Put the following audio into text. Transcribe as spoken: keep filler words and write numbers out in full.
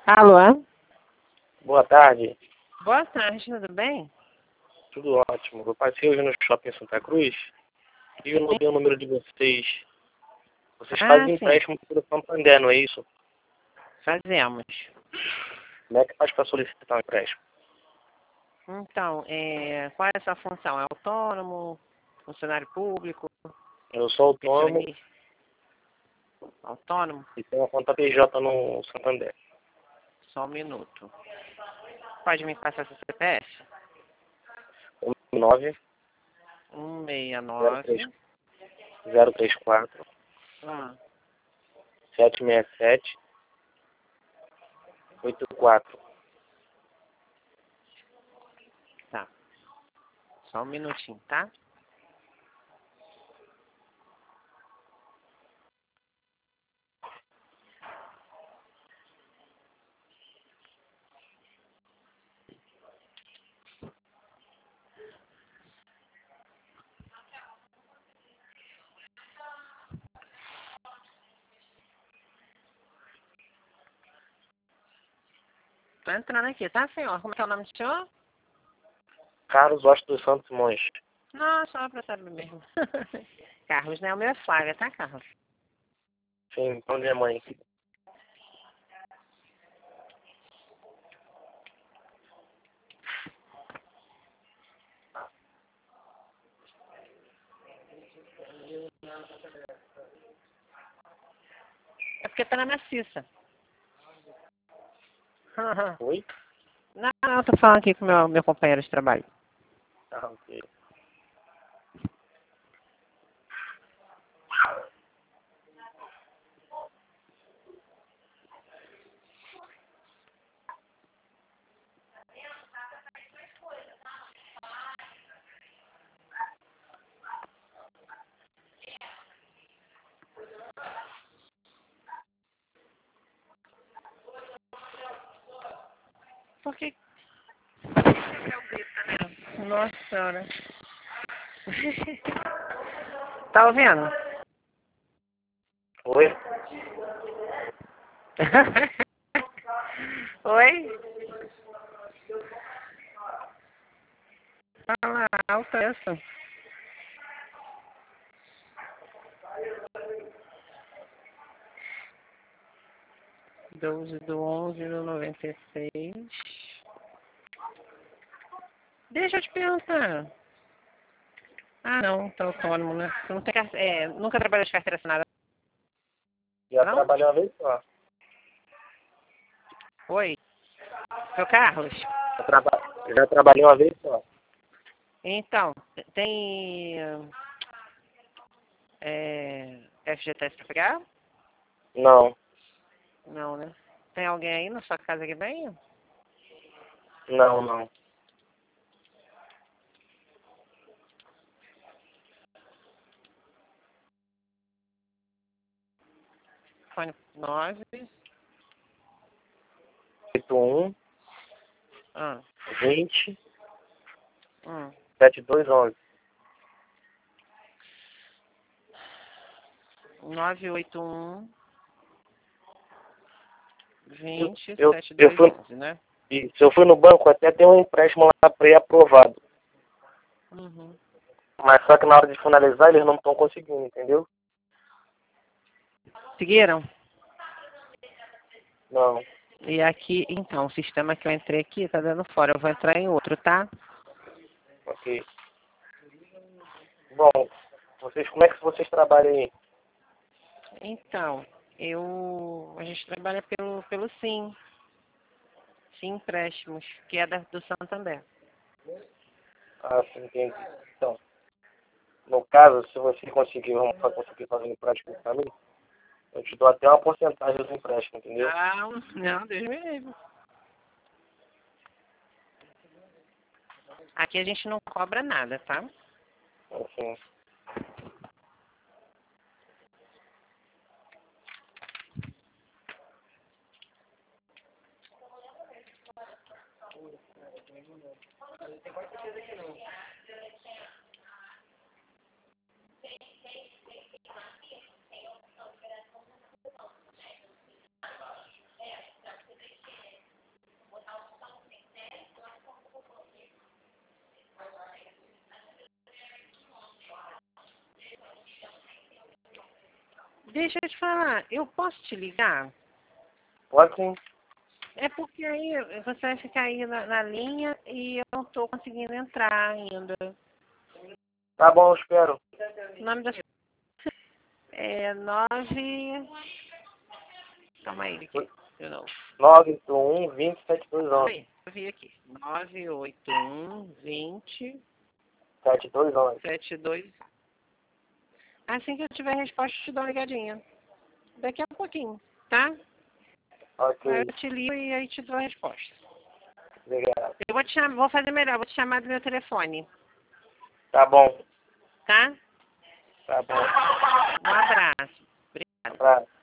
Alô? Boa tarde. Boa tarde, tudo bem? Tudo ótimo. Eu passei hoje no shopping Santa Cruz e eu notei o número de vocês. Vocês Ah, fazem sim. empréstimo pelo Santander, não é isso? Fazemos. Como é que faz para solicitar um empréstimo? Então, é, qual é a sua função? É autônomo? Funcionário público? Eu sou autônomo Pensionista? Autônomo? e tenho uma conta P J no Santander. Só um minuto. Pode me passar seu C P F? nove um seis zero três nove. zero três quatro Ah, sete seis sete oito quatro. tá. Só um minutinho, tá? Tô entrando aqui, tá, senhor? Como é que é o nome do senhor? Carlos Washington dos Santos Simões. Não, só pra saber mesmo. Carlos, né? O meu é Flávia, tá, Carlos? Sim, então minha mãe. É porque tá na maciça. Oi? Não, não, tô falando aqui com meu, meu companheiro de trabalho. Ah, ok. Por que? Nossa senhora. Tá ouvindo? Oi? Oi? Fala alto essa. doze do onze do noventa e seis. Deixa eu te perguntar. Ah, não, tá autônomo, né? Você não tem carte... é, nunca trabalhou de carteira assinada, Já não? trabalhei uma vez só. Oi? Seu Carlos? Já, traba... Já trabalhei uma vez só. Então, tem é, F G T S pra pegar? Não, Não, né? Tem alguém aí na sua casa que venha? não, não. Fone nove. oito um Ah, vinte hum. setenta e dois onze. nove oito um vinte Eu, setenta e eu, dois fui, onze, né? e se eu fui no banco, até tem um empréstimo lá pré-aprovado. Uhum. Mas só que na hora de finalizar, eles não estão conseguindo, entendeu? Seguiram? Não. E aqui, então, o sistema que eu entrei aqui tá dando fora. Eu vou entrar em outro, tá? Ok. Bom, vocês, como é que vocês trabalham aí? Então, eu... A gente trabalha pelo, pelo Sim. Sim Empréstimos, que é da, do Santander. Ah, sim, entendi. Então, no caso, se você conseguir, vamos fa- conseguir fazer um empréstimo para mim, eu te dou até uma porcentagem do empréstimo, entendeu? Ah, não, Deus me livre. Aqui a gente não cobra nada, tá? Assim, Deixa eu te falar, eu posso te ligar? Pode sim. É porque aí você vai ficar aí na, na linha e eu não estou conseguindo entrar ainda. Tá bom, eu espero. O nome da é nove. Calma aí, aqui, de novo. nove oito um, vinte, setenta e dois Calma onze. aí, eu vi aqui. nove oito um, vinte, setenta e dois onze. setenta e dois. Assim que eu tiver resposta, eu te dou uma ligadinha. Daqui a pouquinho, tá? Ok, Aí eu te ligo e aí te dou a resposta. obrigado. Eu vou te chamar, vou fazer melhor, vou te chamar do meu telefone, Tá bom, tá? tá bom. Um abraço. Um abraço.